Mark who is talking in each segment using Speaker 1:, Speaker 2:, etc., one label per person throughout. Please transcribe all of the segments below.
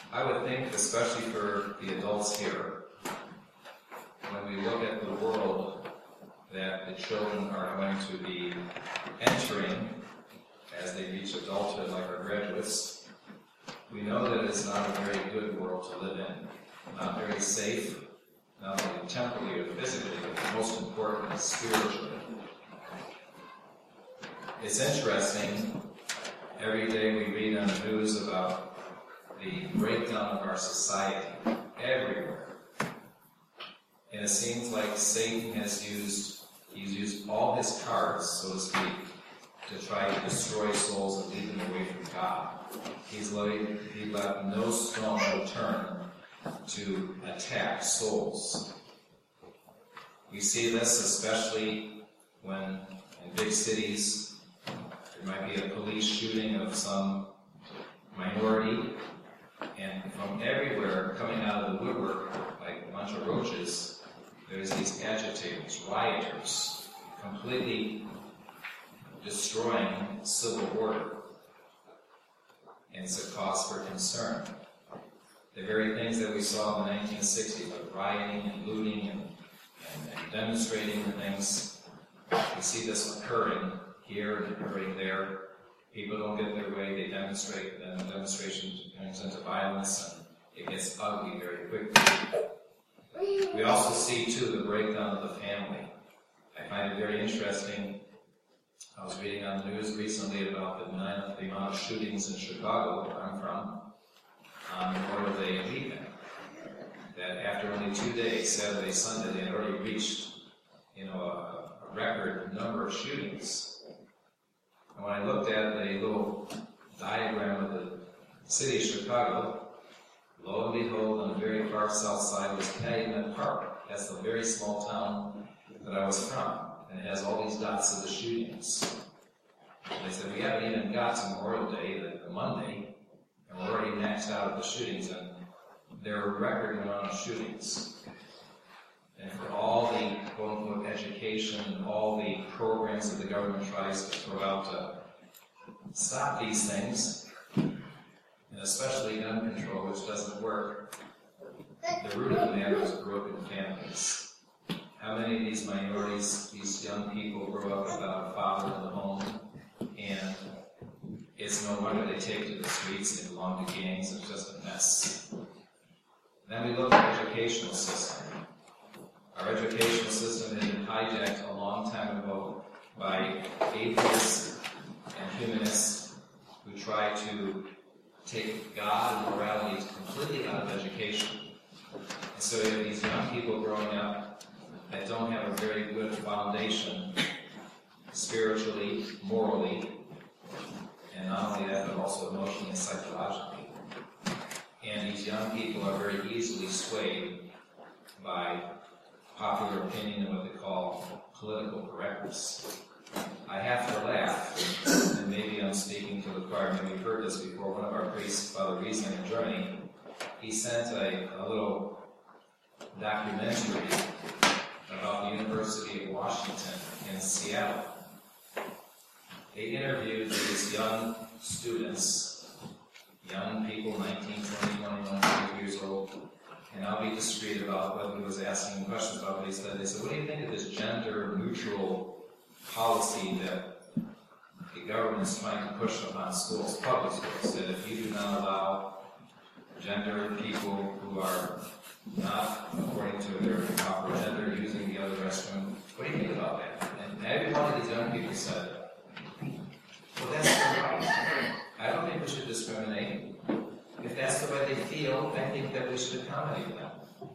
Speaker 1: I would think, especially for the adults here, when we look at the world that the children are going to be entering as they reach adulthood, like our graduates, we know that it's not a very good world to live in. Not very safe, not only temporally or physically, but most importantly, spiritually. It's interesting, every day we read on the news about the breakdown of our society, everywhere. And it seems like Satan has used all his cards, so to speak, to try to destroy souls and lead them away from God. He left no stone unturned to attack souls. We see this especially when in big cities there might be a police shooting of some minority, and from everywhere, coming out of the woodwork like a bunch of roaches, there's these agitators, rioters, completely destroying civil order. And it's a cause for concern. The very things that we saw in the 1960s, like rioting and looting and demonstrating and things, we see this occurring here and occurring there. People don't get their way, they demonstrate, and the demonstration turns into violence, and it gets ugly very quickly. We also see, too, the breakdown of the family. I find it very interesting. I was reading on the news recently about the amount of shootings in Chicago, where I'm from, on Memorial Day weekend. That after only 2 days, Saturday, Sunday, they had already reached, a record number of shootings. And when I looked at the little diagram of the city of Chicago, lo and behold, on the very far south side was Calumet Park. That's the very small town that I was from. And it has all these dots of the shootings. And they said, we haven't even got to Memorial Day, the Monday, and we're already maxed out of the shootings, and there are a record amount of shootings. And for all the quote-unquote education and all the programs that the government tries to throw out to stop these things, and especially gun control, which doesn't work, the root of the matter is broken families. How many of these minorities, these young people, grow up without a father in the home, and it's no wonder they take to the streets, they belong to gangs, it's just a mess. Then we look at the educational system. Our educational system had been hijacked a long time ago by atheists and humanists who try to take God and morality completely out of education. And so you have these young people growing up that don't have a very good foundation spiritually, morally, and not only that, but also emotionally and psychologically. And these young people are very easily swayed by popular opinion and what they call political correctness. I have to laugh, and maybe I'm speaking to the choir, maybe you've heard this before. One of our priests, Father Riesling in Germany, he sent a little documentary about the University of Washington in Seattle. They interviewed these young students, young people, 19, 20, 21, 22 years old, and I'll be discreet about what he was asking questions about, but they said, what do you think of this gender-neutral policy that the government is trying to push upon schools, public schools, that if you do not allow gender people who are not according to their proper gender using the other restroom, what do you think about that? And every one of these young people said, well, that's their right. I don't think we should discriminate. If that's the way they feel, I think that we should accommodate them.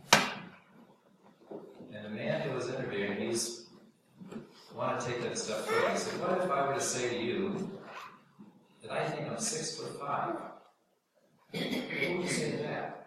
Speaker 1: And the man who was interviewing, he's want to take that a step further. He said, what if I were to say to you that I think I'm 6'5"? What would you say to that?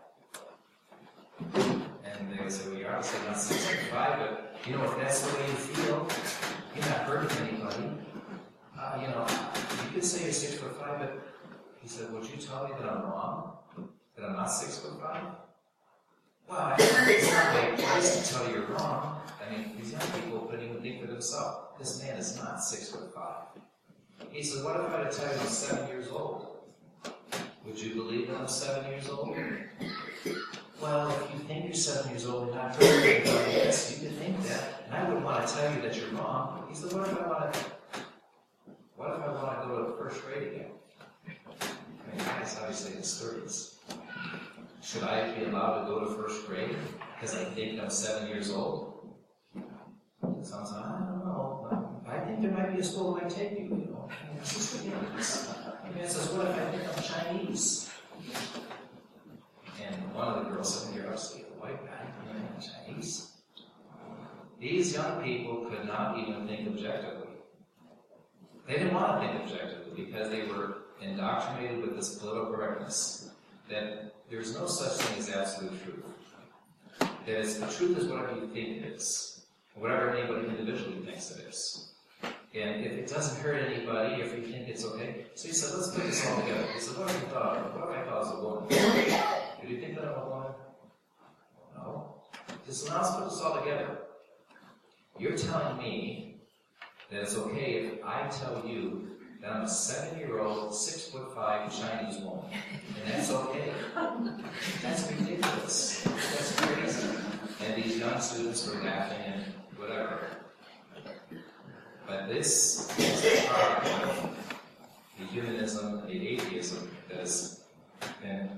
Speaker 1: And they would say, well, you're obviously not 6'5", but if that's the way you feel, you're not hurting anybody. You could say you're 6'5", but he said, would you tell me that I'm wrong? That I'm not 6'5"? Well, it's not my place to tell you you're wrong. I mean, these young people couldn't even think for themselves. This man is not 6'5". He said, what if I were to tell you he's 7 years old? Would you believe that I'm 7 years old?
Speaker 2: Well, if you think you're 7 years old and not heard anybody, yes, you could think that. And I wouldn't want to tell you that you're wrong. He said, what if I want to go to first grade again? I mean, that's obviously in his 30s. Should I be allowed to go to first grade because I think I'm 7 years old? Sounds like, I don't know. I think there might be a school that might take you, you know. And it's just ridiculous. And man says, what if I think I'm Chinese? And one of the girls sitting here, obviously, a white guy, Chinese. These young people could not even think objectively. They didn't want to think objectively because they were indoctrinated with this political correctness that there's no such thing as absolute truth. That is, the truth is whatever you think it is, whatever anybody individually thinks it is. And if it doesn't hurt anybody, if you think it's okay. So he said, let's put this all together. He said, what if I thought I was a woman? Did you think that I'm a woman? No. He said, now let's put this all together. You're telling me that it's okay if I tell you that I'm a 7-year-old, 6'5" Chinese woman. And that's okay. That's ridiculous. That's crazy. And these young students were laughing and whatever. But this is the part of the humanism and the atheism that has been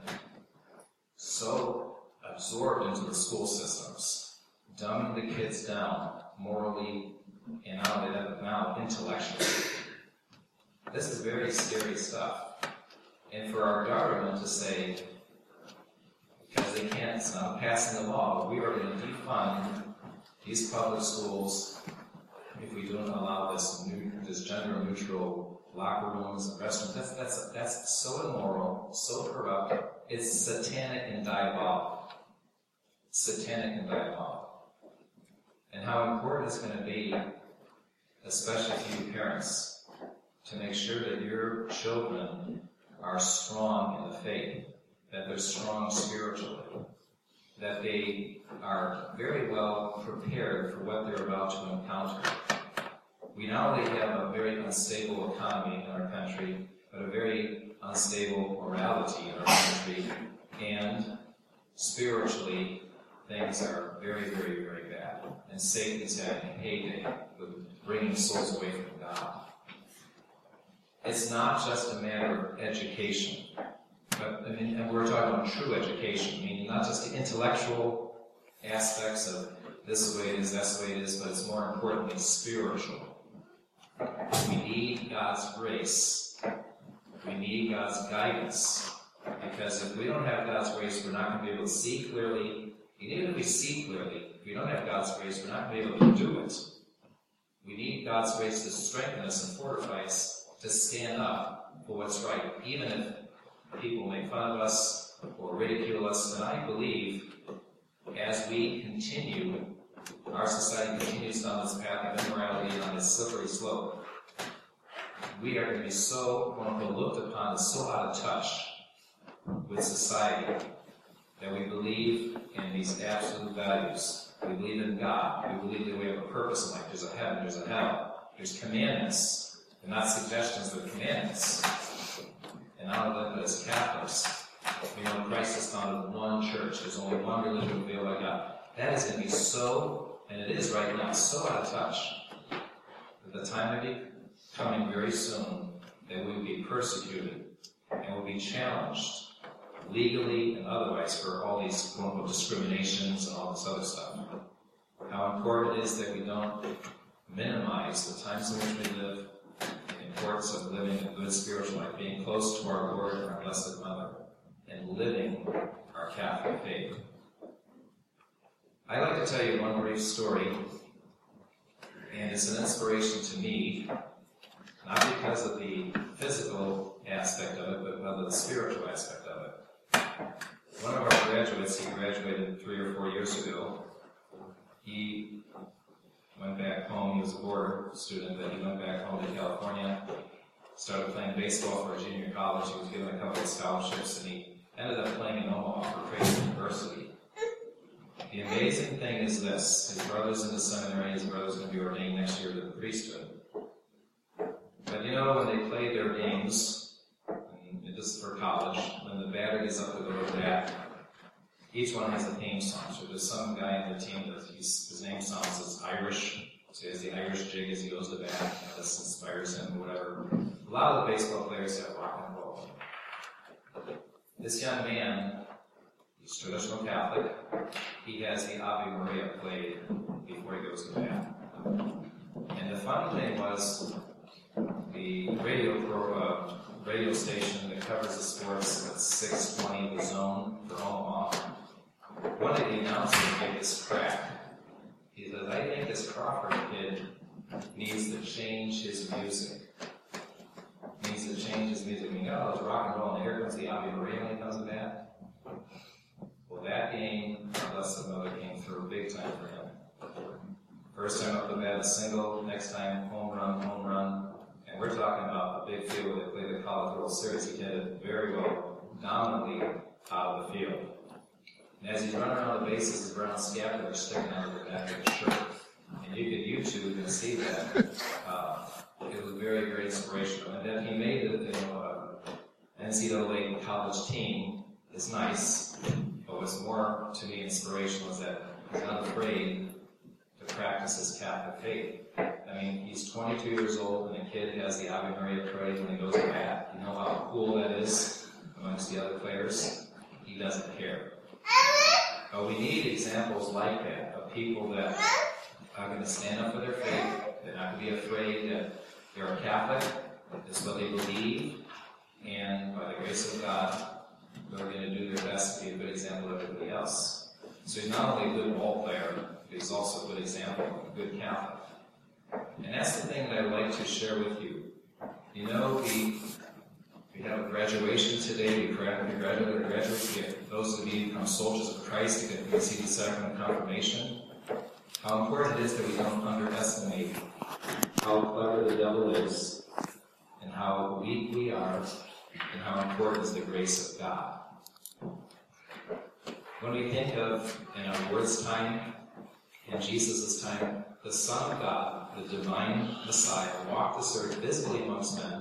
Speaker 2: so absorbed into the school systems, dumbing the kids down morally and not only that, but now intellectually. This is very scary stuff. And for our government to say, because they can't, it's not passing the law, but we are going to defund these public schools if we don't allow this gender-neutral locker rooms and restrooms. That's so immoral, so corrupt. It's satanic and diabolical. Satanic and diabolical. And how important it's going to be, especially to you parents, to make sure that your children are strong in the faith, that they're strong spiritually, that they are very well prepared for what they're about to encounter. We not only have a very unstable economy in our country, but a very unstable morality in our country, and spiritually, things are very, very, very bad. And Satan's having a heyday with bringing souls away from God. It's not just a matter of education, but and we're talking about true education, meaning not just the intellectual aspects of this is the way it is, that's the way it is, but it's more importantly spiritual. We need God's grace. We need God's guidance. Because if we don't have God's grace, we're not going to be able to see clearly. And even if we see clearly, if we don't have God's grace, we're not going to be able to do it. We need God's grace to strengthen us and fortify us to stand up for what's right, even if people make fun of us or ridicule us. And I believe as we continue, our society continues down this path of immorality on this slippery slope, we are going to be so, quote-unquote, looked upon as so out of touch with society that we believe in these absolute values. We believe in God. We believe that we have a purpose in life. There's a heaven, there's a hell. There's commandments. They're not suggestions, but commandments. And not only that, but as Catholics, we know Christ is founded in one church. There's only one religion revealed by God. That is going to be so, and it is right now, so out of touch. That the time may be coming very soon that we will be persecuted and will be challenged legally and otherwise for all these quote-unquote discriminations and all this other stuff. How important it is that we don't minimize the times in which we live, the importance of living a good spiritual life, being close to our Lord and our Blessed Mother, and living our Catholic faith. I'd like to tell you one brief story, and it's an inspiration to me, not because of the physical aspect of it, but of the spiritual aspect of it. One of our graduates, he graduated 3 or 4 years ago. He went back home. He was a board student, but he went back home to California, started playing baseball for a junior college. He was given a couple of scholarships, and he ended up playing in Omaha for Creighton University. The amazing thing is this. His brother's in the seminary. His brother's going to be ordained next year to the priesthood. But you know, when they played their games, and this is for college
Speaker 1: the batter gets up to go to bat, each one has a theme song. So there's some guy in the team that his name song is Irish. So he has the Irish jig as he goes to bat. This inspires him, whatever. A lot of the baseball players have rock and roll. This young man, he's traditional Catholic. He has the Ave Maria played before he goes to bat. And the funny thing was, the radio station that covers the sports at 620 The Zone for Omaha, one of the announcers made this crack. He says, I think this Crawford kid needs to change his music. Needs to change his music. We know it's rock and roll, and here comes the Ave Maria when he comes to bat. Well, that game, unless another came through big time for him. First time up the bat, a single. Next time, home run. And we're talking about a big field where they play the College World Series. He hit it very well, dominantly out of the field. And as he's running around the bases, his brown scapular sticking out of the back of his shirt. And you could YouTube and see that. It was very, very inspirational. And that he made it, NCAA college team is nice, but what's more to me inspirational is that he's not afraid to practice his Catholic faith. I mean, he's 22 years old, and the kid has the Ave Maria parade when he goes to bat. You know how cool that is amongst the other players? He doesn't care. But we need examples like that of people that are going to stand up for their faith. They're not going to be afraid that they're a Catholic. It's what they believe. And by the grace of God, they're going to do their best to be a good example of everybody else. So he's not only a good ball player, but he's also a good example of a good Catholic. And that's the thing that I would like to share with you. You know, we have a graduation today. We graduate graduates. We have those of you who become soldiers of Christ. You can receive the sacrament of confirmation. How important it is that we don't underestimate how clever the devil is, and how weak we are, and how important is the grace of God. When we think of, in our Lord's time, in Jesus' time, the Son of God, the divine Messiah, walked this earth visibly amongst men,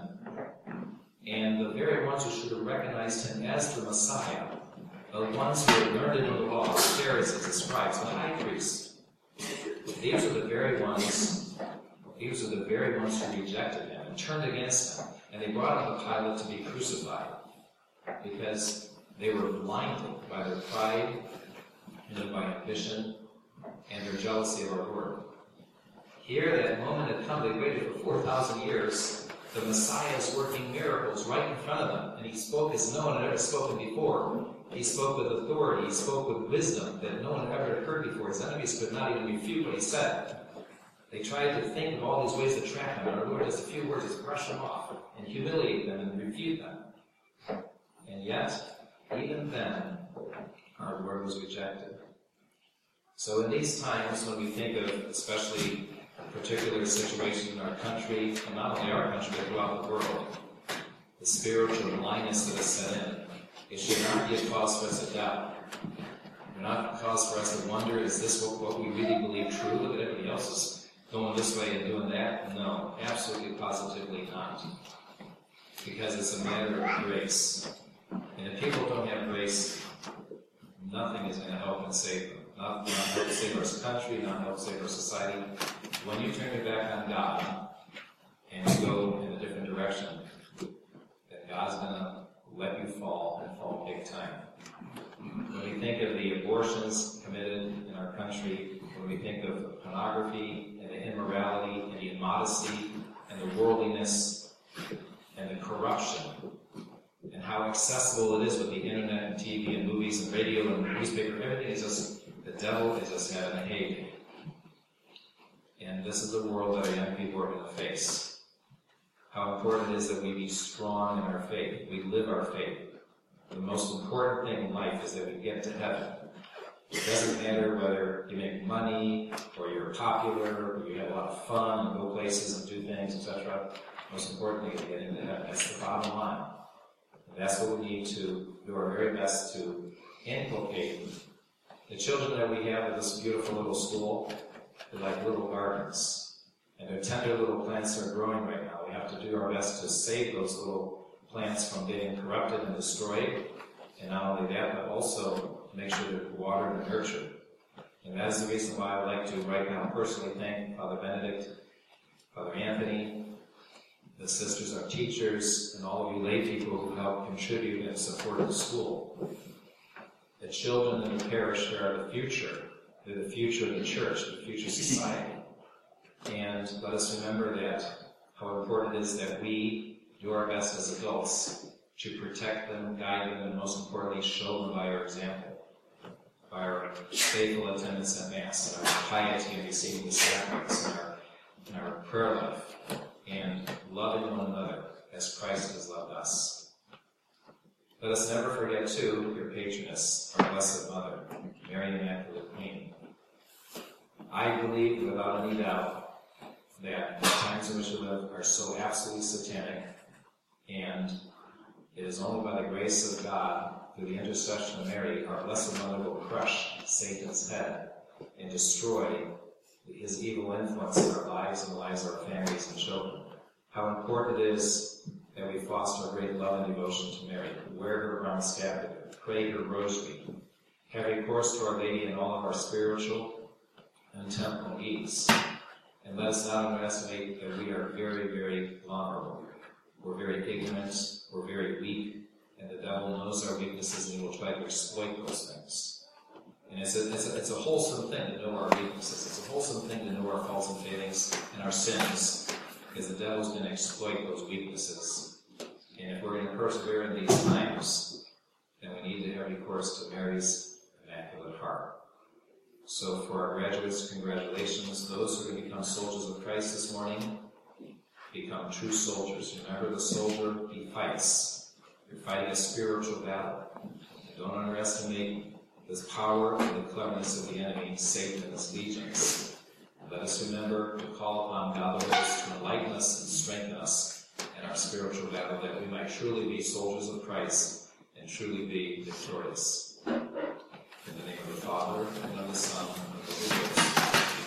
Speaker 1: and the very ones who should have recognized him as the Messiah, the ones who had learned it in the law, the Pharisees, the scribes, the high priests, these are the very ones who rejected him and turned against him, and they brought him to Pilate to be crucified, because they were blinded by their pride, and by ambition, and their jealousy of our Lord. Here, that moment had come. They waited for 4,000 years. The Messiah is working miracles right in front of them, and he spoke as no one had ever spoken before. He spoke with authority. He spoke with wisdom that no one had ever heard before. His enemies could not even refute what he said. They tried to think of all these ways to trap him, and our Lord, just a few words, just brush them off and humiliate them and refute them. And yet, even then, our Lord was rejected. So in these times, when we think of especially particular situations in our country, and not only our country, but throughout the world, the spiritual blindness that has set in, it should not be a cause for us to doubt. It should not be a cause for us to wonder, is this what we really believe true? Look at everybody else is going this way and doing that. No, absolutely, positively not. Because it's a matter of grace. And if people don't have grace, nothing is going to help and save them. Not help save our country, not help save our society. When you turn your back on God and you go in a different direction, then God's going to let you fall and fall big time. When we think of the abortions committed in our country, when we think of pornography and the immorality and the immodesty and the worldliness and the corruption, and how accessible it is with the internet and TV and movies and radio and newspaper, everything is just, the devil is just having a heyday. And this is the world that our young people are going to face. How important it is that we be strong in our faith. We live our faith. The most important thing in life is that we get to heaven. It doesn't matter whether you make money, or you're popular, or you have a lot of fun, and go places and do things, etc. Most importantly is getting to heaven. That's the bottom line. And that's what we need to do our very best to inculcate. The children that we have at this beautiful little school, they're like little gardens. And they're tender little plants that are growing right now. We have to do our best to save those little plants from getting corrupted and destroyed. And not only that, but also make sure they're watered and nurtured. And that is the reason why I would like to right now personally thank Father Benedict, Father Anthony, the sisters, our teachers, and all of you lay people who help contribute and support the school. The children in the parish, they are the future. They're the future of the church, the future society. And let us remember that how important it is that we do our best as adults to protect them, guide them, and most importantly, show them by our example, by our faithful attendance at Mass, and our piety in receiving the sacraments, and our prayer life, and loving one another as Christ has loved us. Let us never forget, too, your patroness, our Blessed Mother, Mary Immaculate Queen. I believe, without any doubt, that the times in which we live are so absolutely satanic, and it is only by the grace of God, through the intercession of Mary, our Blessed Mother will crush Satan's head and destroy his evil influence in our lives and the lives of our families and children. How important it is that we foster a great love and devotion to Mary, wear her brown scapular, pray her rosary, have recourse to Our Lady in all of our spiritual and temporal needs. And let us not underestimate that we are very, very vulnerable. We're very ignorant, we're very weak, and the devil knows our weaknesses and he will try to exploit those things. And it's a wholesome thing to know our weaknesses. It's a wholesome thing to know our faults and failings and our sins, because the devil's going to exploit those weaknesses. And if we're going to persevere in these times, then we need to have recourse to Mary's Immaculate Heart. So for our graduates, congratulations. Those who are going to become soldiers of Christ this morning, become true soldiers. Remember, the soldier, he fights. You're fighting a spiritual battle. And don't underestimate the power and the cleverness of the enemy, Satan and his legions. Let us remember to call upon God the Host to enlighten us and strengthen us in our spiritual battle, that we might truly be soldiers of Christ and truly be victorious. In the name of the Father, and of the Son, and of the Holy Spirit.